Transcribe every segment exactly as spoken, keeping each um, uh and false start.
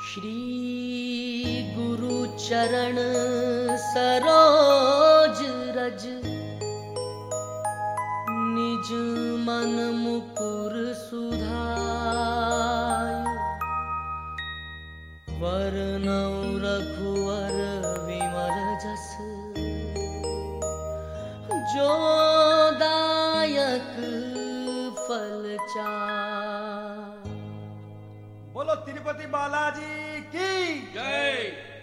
श्री गुरु चरण सरोज रज, निज मन मुकुर सुधाय। वरनौ रघुवर विमल जस, जो दायक फल चार। बोलो तिरुपति बालाजी की जय।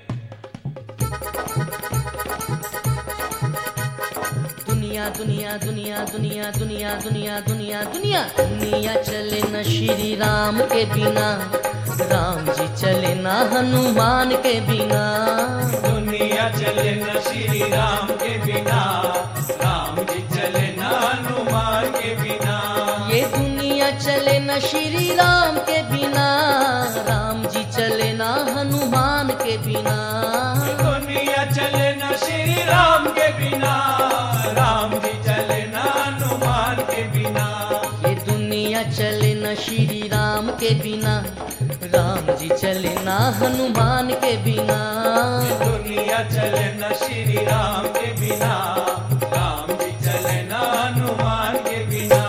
दुनिया दुनिया दुनिया दुनिया दुनिया दुनिया दुनिया दुनिया दुनिया चले न श्री राम के बिना, राम जी चले न हनुमान के बिना। दुनिया चले न श्री राम के बिना, राम जी चले न हनुमान के बिना। ये दुनिया चले न श्री राम के बिना, राम जी चले न हनुमान के बिना। दुनिया चले न श्री राम के बिना, राम जी चले न हनुमान के बिना। ये दुनिया चले न श्री राम के बिना, राम जी चले न हनुमान के बिना। दुनिया चले न श्री राम के बिना, राम जी चले न हनुमान के बिना।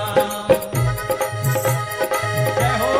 जय हो।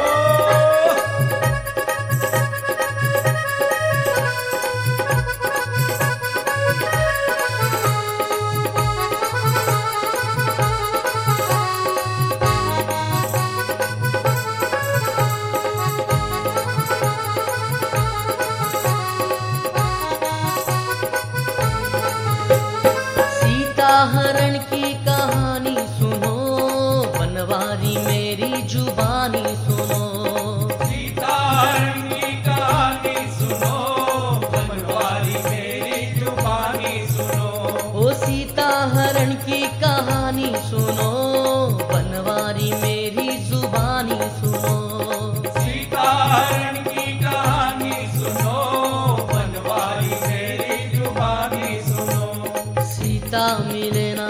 हरण की कहानी सुनो, बनवारी मेरी जुबानी सुनो। सीता हरण की कहानी सुनो, बनवारी मेरी जुबानी सुनो। ओ सीता हरण की कहानी सुनो, बनवारी मेरी जुबानी सुनो। सीता हरण की कहानी सुनो, बनवारी मेरी जुबानी सुनो। सीता मिले ना,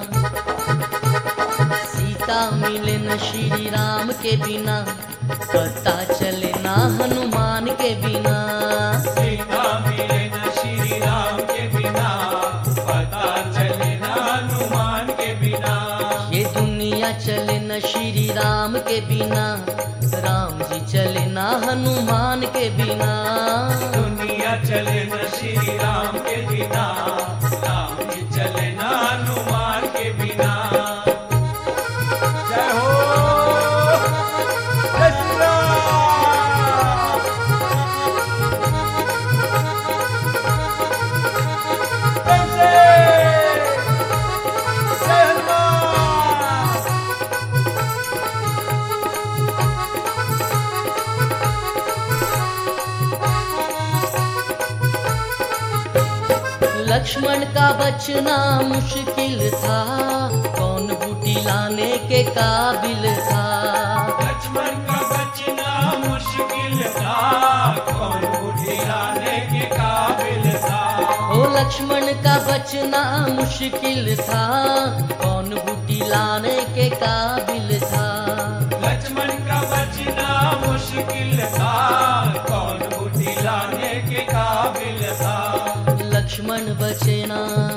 सीता मिले न श्री राम के बिना, पता चले ना हनुमान के बिना। सीता मिले न श्री राम के बिना, पता चले न हनुमान के बिना। ये दुनिया चले न श्री राम के बिना, राम जी चले ना हनुमान के बिना। दुनिया चले न श्री राम के बिना, राम जी चले न हनुमान के बिना। जय हो। जय श्री राम। जय जय। जय हनुमान। लक्ष्मण का बचना मुश्किल था, कौन बूटी लाने के काबिल था। लक्ष्मण का बचना मुश्किल था, कौन बूटी लाने के काबिल था। ओ लक्ष्मण का बचना मुश्किल था, कौन बूटी लाने के काबिल था। लक्ष्मण का बचना मुश्किल था, कौन बूटी लाने के काबिल था। लक्ष्मण बचना,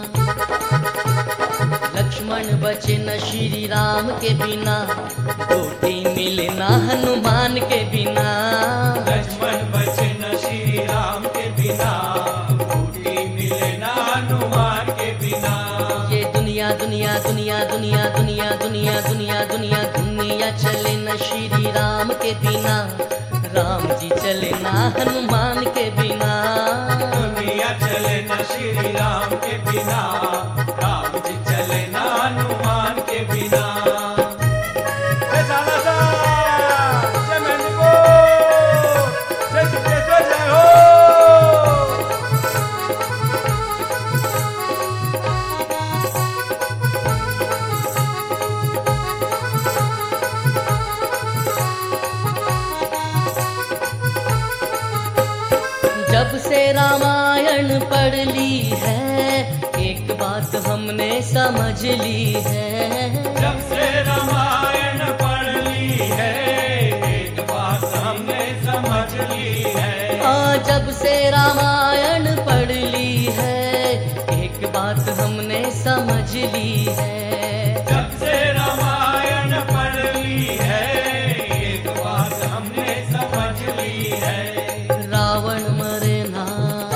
लक्ष्मण बचे न श्री राम के बिना, बूटी मिले न हनुमान के बिना। लक्ष्मण बचे न श्री राम के बिना, बूटी मिले न हनुमान के बिना। ये दुनिया दुनिया दुनिया दुनिया दुनिया दुनिया दुनिया दुनिया दुनिया चले न श्री राम के बिना, राम जी चले ना हनुमान के बिना। दुनिया चले न श्री राम के बिना, राम जी चले न हनुमान के बिना। जय सालासा, जय मेहंदीपुर, जय सिद्धेश्वर, जय हो। जब से रामायण पढ़ ली है, एक बात हमने समझ ली है। जब से रामायण पढ़ ली है, एक बात हमने समझ ली है। आ रामायण पढ़ ली है, एक बात हमने समझ ली है। जब से रामायण पढ़ ली है, एक बात हमने समझ ली है। रावण मरे ना,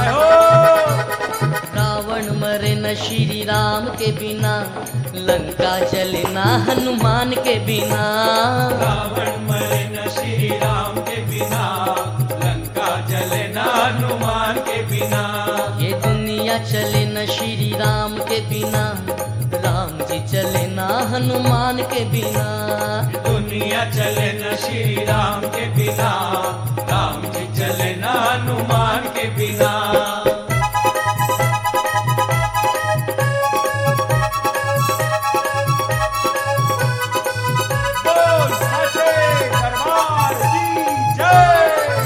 रावण मरे न श्री राम के बिना, लंका जले ना हनुमान के बिना। रावण मरे न श्री राम के बिना, लंका जले न हनुमान के बिना। ये दुनिया चले न श्री राम के बिना, राम जी चले ना हनुमान के बिना। दुनिया चले न श्री राम के बिना, राम जी चले न हनुमान के बिना। बोल साचे दरबार की जय।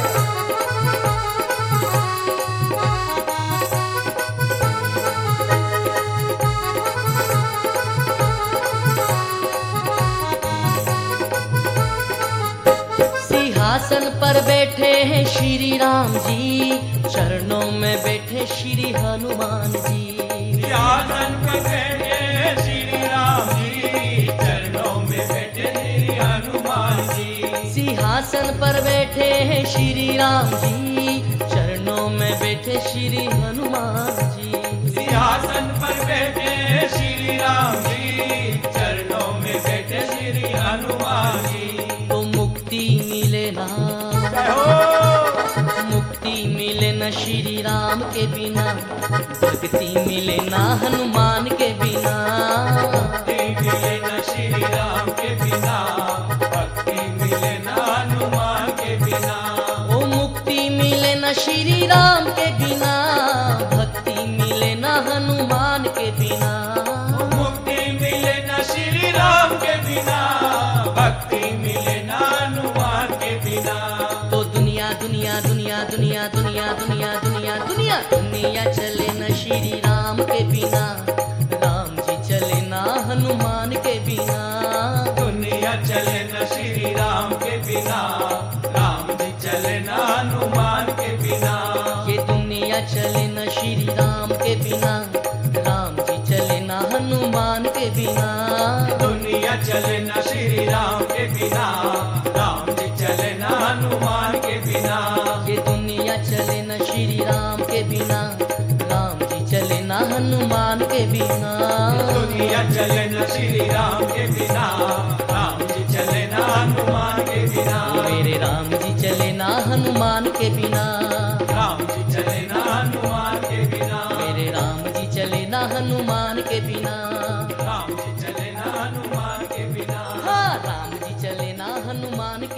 सिंहासन पर बैठे हैं श्री राम जी, चरणों में बैठे श्री हनुमान जी। सिंहासन पर बैठे श्री राम जी, चरणों में बैठे श्री हनुमान जी। सिंहासन पर बैठे हैं श्री राम जी, चरणों में बैठे श्री हनुमान जी। सिंहासन पर बैठे श्री राम जी, चरणों में बैठे श्री हनुमान जी। तो मुक्ति मिले ना, मुक्ति मिले न श्री राम के बिना, भक्ति मिले ना हनुमान के बिना। भक्ति मिले न श्री राम के बिना, भक्ति मिले न हनुमान के बिना। ओ मुक्ति मिले न श्री राम के बिना, भक्ति मिले न हनुमान के बिना। मुक्ति मिले न श्री राम के बिना, भक्ति मिले न हनुमान के बिना। तो दुनिया दुनिया दुनिया दुनिया दुनिया दुनिया दुनिया दुनिया दुनिया चले न श्री राम के बिना, राम जी चले ना हनुमान के बिना। दुनिया चले न श्री राम के बिना, राम जी चले न हनुमान के बिना। ये दुनिया चले न श्री राम के बिना, राम जी चले ना हनुमान के बिना। दुनिया चले न श्री राम के बिना, राम जी चले न हनुमान के बिना। ये दुनिया चले न श्री राम के बिना, राम जी चले ना हनुमान के बिना। दुनिया चले न श्री राम के बिना, राम जी चले न हनुमान के बिना। मेरे राम जी चले ना हनुमान के बिना, राम जी चले न हनुमान के बिना। मेरे राम जी चले ना हनुमान के बिना। राम जी चले न हनुमान के बिना। हाँ, राम जी चले ना हनुमान